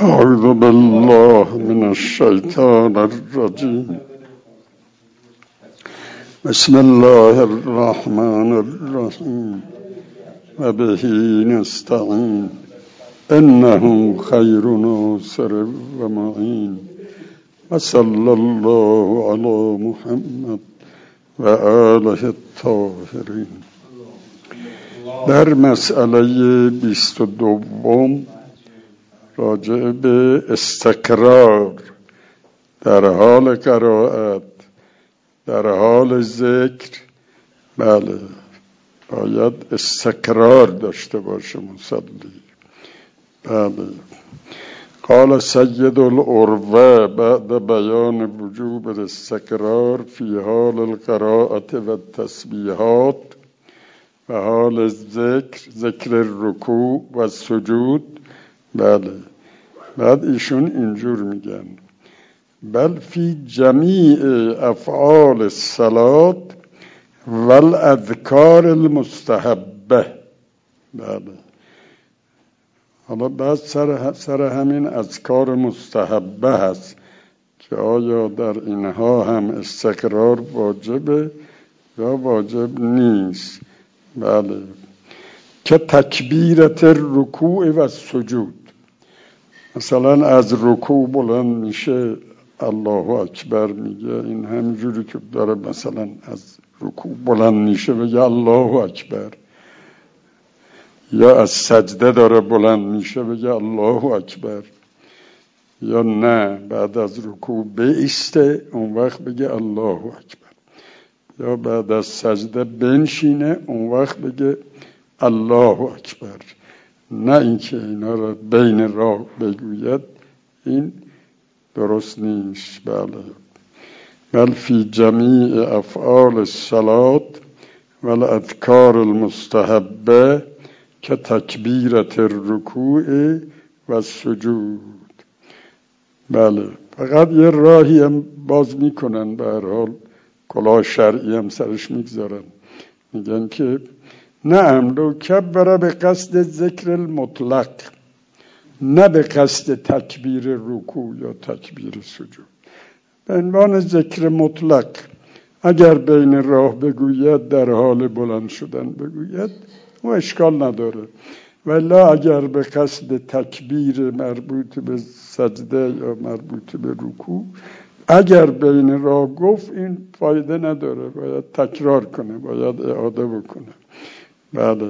أعوذ بالله من الشيطان الرجيم. بسم الله الرحمن الرحيم وبه نستعين إنه خير ناصر ومعين وصلى الله على محمد وآله الطاهرين. در مسئله 22 راجع به استقرار در حال قرائت، در حال ذکر، بله باید استقرار داشته باشه مصلی. بله. قال سید العروة بعد بیان وجوب الاستقرار فی حال القراءة و التسبیحات و حال ذکر الرکوع و السجود. بله. بعد ایشون اینجور میگن بل فی جمیع افعال الصلاة والاذکار المستحبه. بله. حالا بعد سر همین اذکار مستحبه هست که آیا در اینها هم استقرار واجبه یا واجب نیست. بله. که تکبیرت رکوع و سجود، مثلا از رکوع بلند میشه الله اکبر میگه، این همینجوری که داره مثلا از رکوع بلند میشه بگه الله اکبر، یا از سجده داره بلند میشه بگه الله اکبر، یا نه بعد از رکوع بایسته اون وقت بگه الله اکبر، یا بعد از سجده بنشینه اون وقت بگه الله اکبر. نه اینکه اینا را بین راه بگوید، این درست نیست. بله. بل فی جمیع افعال الصلاة و الاذکار المستحبه که تکبیرت الرکوع و سجود. بله. فقط یه راهی هم باز میکنن، به هر حال کلاه شرعی هم سرش میگذارن، میگن که نعم لو کبر به قصد ذکر المطلق، نه به قصد تکبیر رکوع یا تکبیر سجود، به عنوان ذکر مطلق اگر بین راه بگوید، در حال بلند شدن بگوید، و اشکال نداره. ولی اگر به قصد تکبیر مربوط به سجده یا مربوط به رکوع اگر بین راه گفت، این فایده نداره، باید تکرار کنه، باید اعاده بکنه. بله.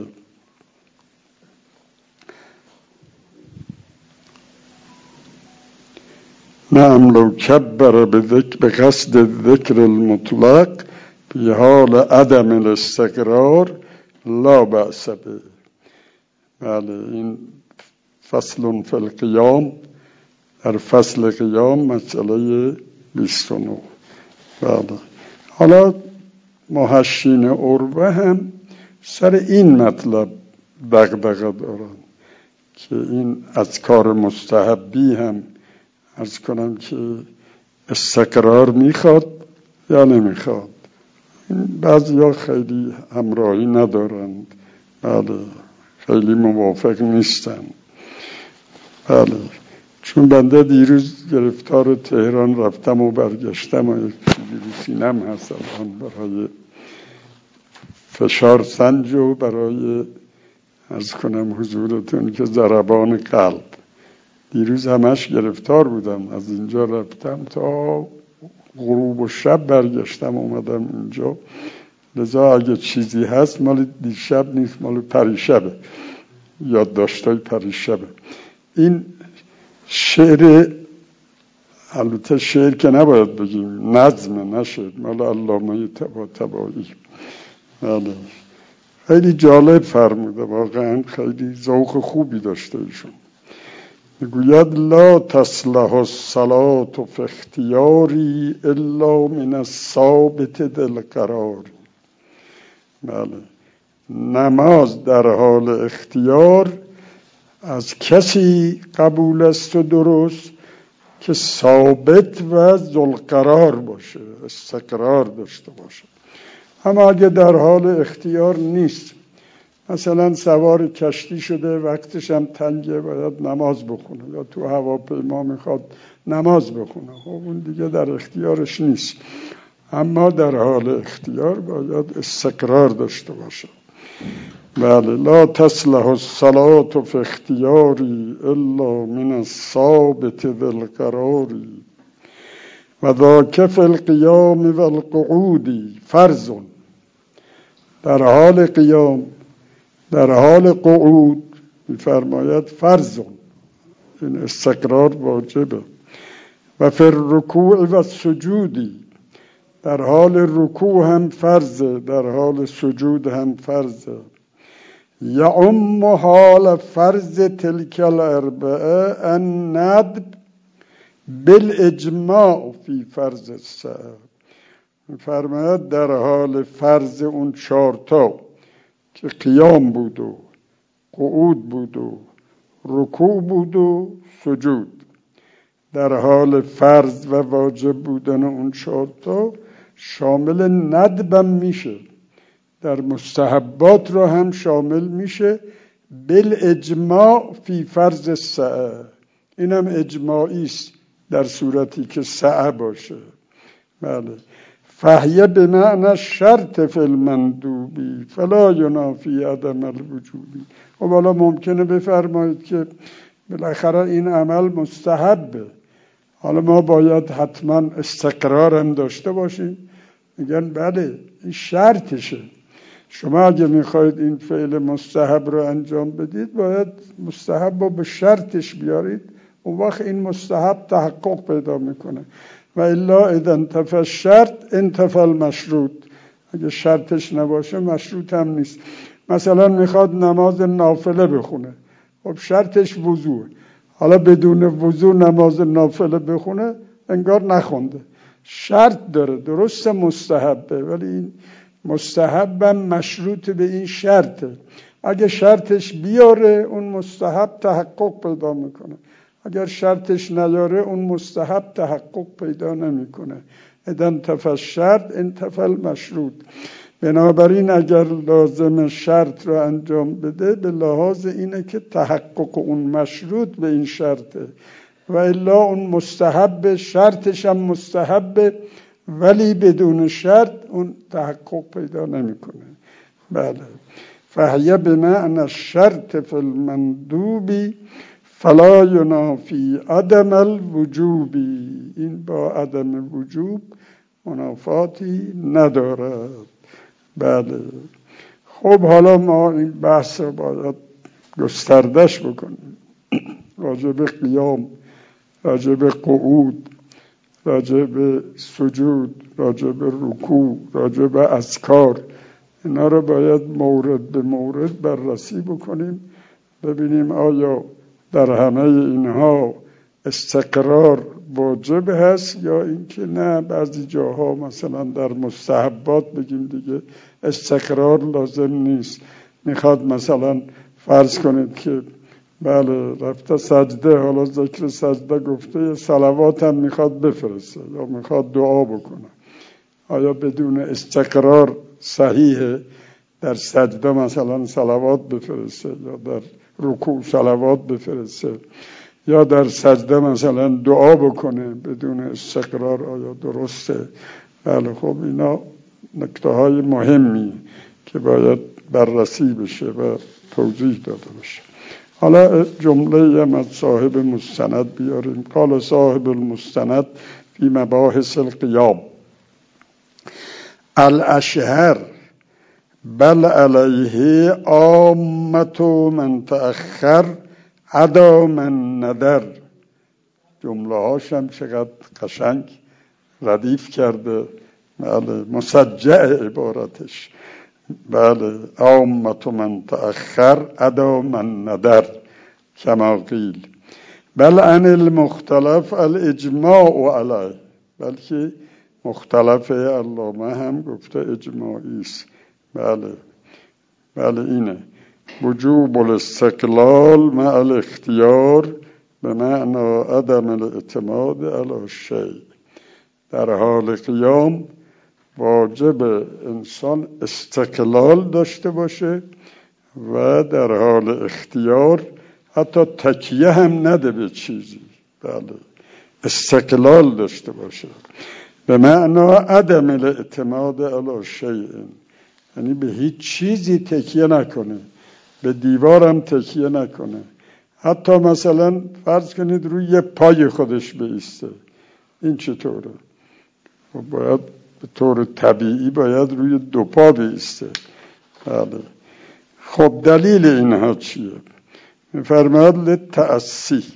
نعم لو کبر به قصد ذکر المطلق فی حال عدم الاستقرار لا بأس به. بله. این فصل فی القیام، در فصل قیام مسئله 29. بله. حالا محشین عروة هم سر این مطلب دغدغه دارن که این اذکار مستحبی هم عرض کنم که استقرار میخواد یا نمیخواد. بعضی ها خیلی همراهی ندارند. بله. خیلی موافق نیستن. بله. چون بنده دیروز گرفتار تهران رفتم و برگشتم و یک ویروسینم هست الان برای فشار سنج و برای عرض کنم حضورتون که ضربان قلب. دیروز همش گرفتار بودم، از اینجا رفتم تا غروب و شب برگشتم اومدم اینجا. لذا اگه چیزی هست مال دیشب نیست، مال پریشبه، یادداشتای پریشبه. این شعر، البته شعر که نباید بگیم، نظم نشد، مال علامه طباطبایی. بله. خیلی جالب فرموده، واقعا خیلی ذوق خوبی داشته ایشون. میگوید لا تصلح الصلاة فی اختیاری الا من الثابت دلقرار. بله. نماز در حال اختیار از کسی قبول است و درست که ثابت و ذوالقرار باشه، استقرار داشته باشه. اما اگه در حال اختیار نیست، مثلا سوار کشتی شده، وقتش هم تنگه، باید نماز بخونه، یا تو هواپیما میخواد نماز بخونه، خب اون دیگه در اختیارش نیست. اما در حال اختیار باید استقرار داشته باشه. بله، لا تصلح الصلاة فی اختیاری الا من الثابت ذی القراری و ذاک فی القیام و القعود فرض. در حال قیام، در حال قعود می‌فرماید فرض، این استقرار واجبه. و فی الرکوع و السجود، در حال رکوع هم فرضه، در حال سجود هم فرضه. یعم حال فرض تلک الاربعه الندب بالاجماع فی فرض السبع. می‌فرماید در حال فرض اون 4 تا که قیام بود و قعود بود و رکوع بود و سجود، در حال فرض و واجب بودن اون 4 تا شامل ندبم میشه، در مستحبات رو هم شامل میشه. بالاجماع فی فرض السعه، اینم اجماعی است در صورتی که سعه باشه. بله. فهیه بمعنی الشرط فی المندوبی فلا ینافی عدم الوجوبی. خب حالا ممکنه بفرمایید که بالاخره این عمل مستحبه، حالا ما باید حتما استقرار هم داشته باشیم. میگن بله، این شرطشه. شما اگه میخواید این فعل مستحب رو انجام بدید باید مستحب رو به شرطش بیارید، اون وقت این مستحب تحقق پیدا میکنه. و الا اذا انتفى الشرط انتفى المشروط، اگه شرطش نباشه مشروط هم نیست. مثلا میخواد نماز نافله بخونه، خب شرطش وضوء، حالا بدون وضوء نماز نافله بخونه انگار نخونده. شرط داره، درسته مستحبه، ولی این مستحبم مشروط به این شرطه. اگه شرطش بیاره اون مستحب تحقق پیدا میکنه، اگر شرطش نیاره اون مستحب تحقق پیدا نمیکنه. اذا انتفى الشرط انتفى المشروط. بنابراین اگر لازم شرط رو انجام بده به لحاظ اینه که تحقق اون مشروط به این شرطه، و الا اون مستحب، شرطش هم مستحب ولی بدون شرط اون تحقق پیدا نمیکنه. بله. فهیه بمعنی الشرط فی المندوبی فلا ینافی عدم الوجوبی، این با عدم وجوب منافاتی ندارد. بله. خب حالا ما این بحث رو باید گستردش بکنیم، راجع به قیام، راجع به قعود، راجع به سجود، راجع به رکوع، راجع به اذکار، اینا رو باید مورد به مورد بررسی بکنیم، ببینیم آیا در همه اینها استقرار واجب هست یا اینکه نه بعضی جاها مثلا در مستحبات بگیم دیگه استقرار لازم نیست. میخواد مثلا فرض کنید که بله رفته سجده، حالا ذکر سجده گفته، صلوات هم میخواد بفرسته یا میخواد دعا بکنه، آیا بدون استقرار صحیحه در سجده مثلا صلوات بفرسته یا در رکوع صلوات بفرسته یا در سجده مثلا دعا بکنه بدون استقرار، آیا درسته؟ بله. خب اینا نکته های مهمی که باید بررسی بشه و توضیح داده بشه. حالا جمله هم از صاحب مستند بیاریم. قال صاحب المستند فی مباحث القیام: الاشهر بل علیه عامت من تأخر عدا من ندر. جمله هاشم چقدر قشنگ ردیف کرده. بله، مسجع عبارتش. بله، عامت من تأخر عدا من ندر کما قیل. بل عن المختلف الاجماع علیه، بلکه مختلف علامه هم گفته اجماعی است. بله اینه وجوب الاستقلال مع الاختیار به معنی عدم الاعتماد علی الشیء. در حال قیام واجب انسان استقلال داشته باشه و در حال اختیار حتی تکیه هم نده به چیزی. بله، استقلال داشته باشه، به معنا عدم الاعتماد علی شیء، یعنی به هیچ چیزی تکیه نکنه، به دیوارم تکیه نکنه. حتی مثلا فرض کنید روی یه پای خودش بایسته، این چطوره؟ باید به طور طبیعی باید روی دو پا بایسته. بله. خب دلیل اینها چیه؟ می‌فرماید للتأسی،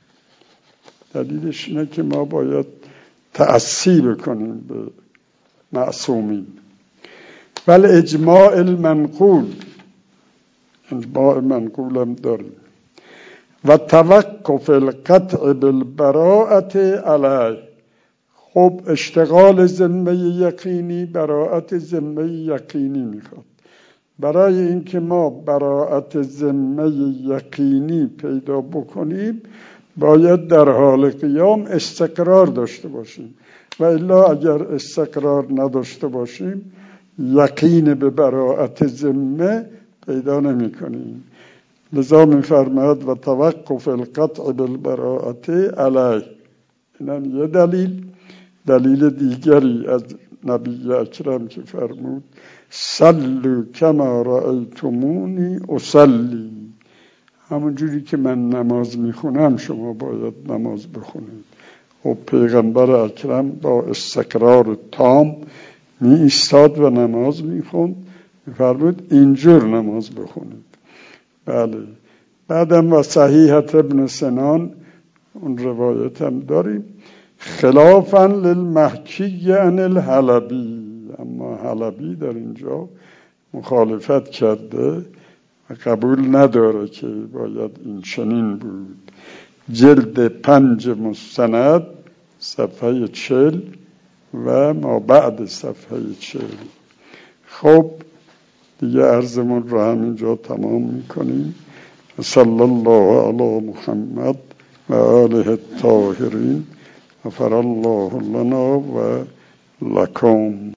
دلیلش اینه که ما باید تأسی بکنیم به معصومین. ولی اجماع المنقول، اجماع منقول هم داریم. و توقف القطع بالبراءت علیه. خب اشتغال ذمه یقینی براءت ذمه یقینی میخواد. برای اینکه ما براءت ذمه یقینی پیدا بکنیم باید در حال قیام استقرار داشته باشیم، و الا اگر استقرار نداشته باشیم یقین به براءت ذمه پیدا نمی کنیم. لذا می فرماید و توقف القطع بالبراءت علیه. اینم یه دلیل. دلیل دیگری از نبی اکرم که فرمود صلوا کما رأیتمونی اصلی، همون جوری که من نماز میخونم شما باید نماز بخونید. و پیغمبر اکرم با استقرار تام می ایستاد و نماز میخوند، میفرمود اینجور نماز بخونید. بله. بعدم و صحیحت ابن سنان، اون روایت هم داریم، خلافا للمحکی عن الحلبی، اما حلبی در اینجا مخالفت کرده و قبول نداره که باید این چنین بود. جلد 5 مستند صفحه 40 و ما بعد صفحه 40. خب دیگه عرضمون رو همینجا تمام میکنیم. صلی الله علی محمد و آله الطاهرین غفر الله لنا و لکم.